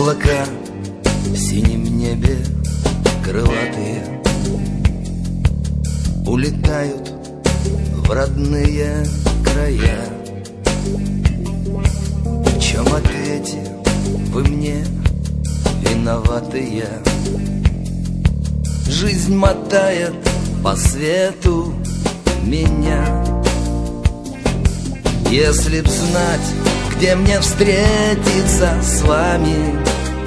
Облака в синем небе крылатые улетают в родные края. В чем ответе вы мне виноватые? Жизнь мотает по свету меня. Если б знать, где мне встретиться с вами,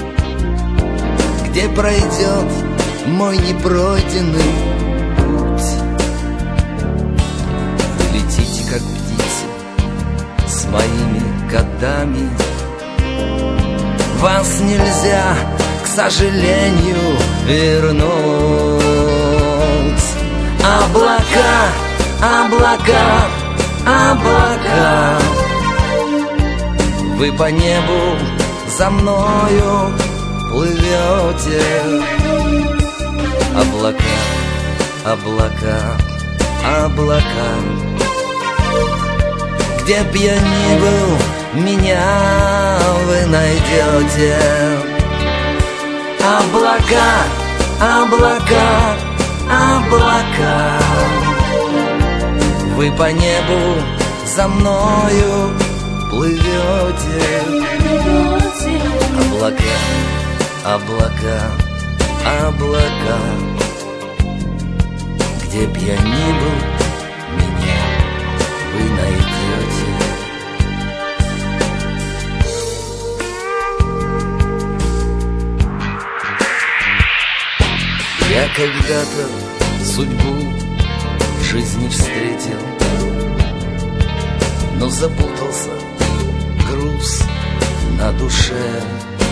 где пройдет мой непройденный путь. Летите, как птицы, с моими годами. Вас нельзя, к сожалению, вернуть. Облака, облака, облака, вы по небу за мною плывете. Облака, облака, облака, где б я ни был, меня вы найдете. Облака, облака, облака, вы по небу за мною плывете. Облака, облака, облака, где б я ни был, меня вы найдете. Я когда-то судьбу в жизни встретил, но запутался, груз на душе.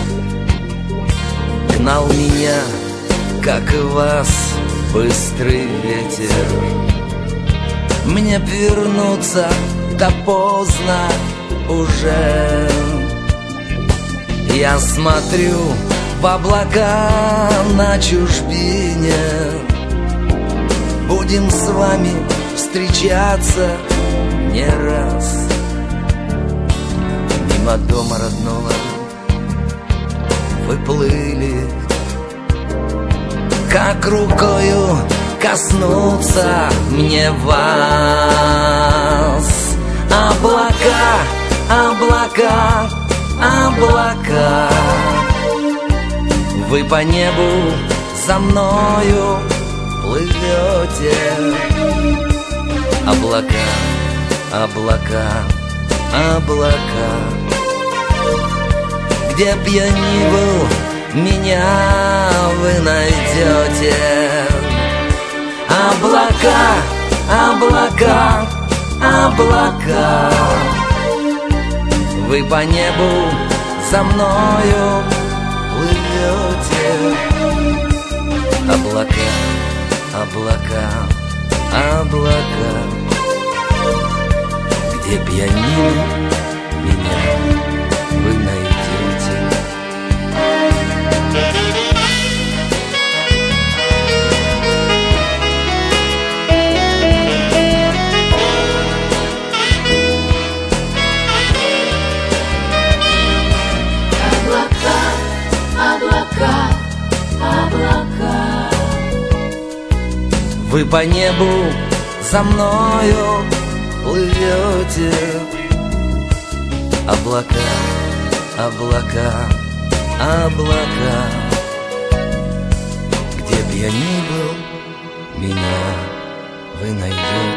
Гнал меня, как и вас, быстрый ветер. Мне б вернуться, да поздно уже. Я смотрю в облака на чужбине. Будем с вами встречаться не раз. Мимо дома родного вы плыли, как рукою коснуться мне вас. Облака, облака, облака, вы по небу за мною плывете. Облака, облака, облака, где б я ни был, меня вы найдете. Облака, облака, облака, вы по небу за мною плывете. Облака, облака, облака, где б я ни был, меня вы найдете. Вы по небу за мною плывете. Облака, облака, облака, где б я ни был, меня вы найдете.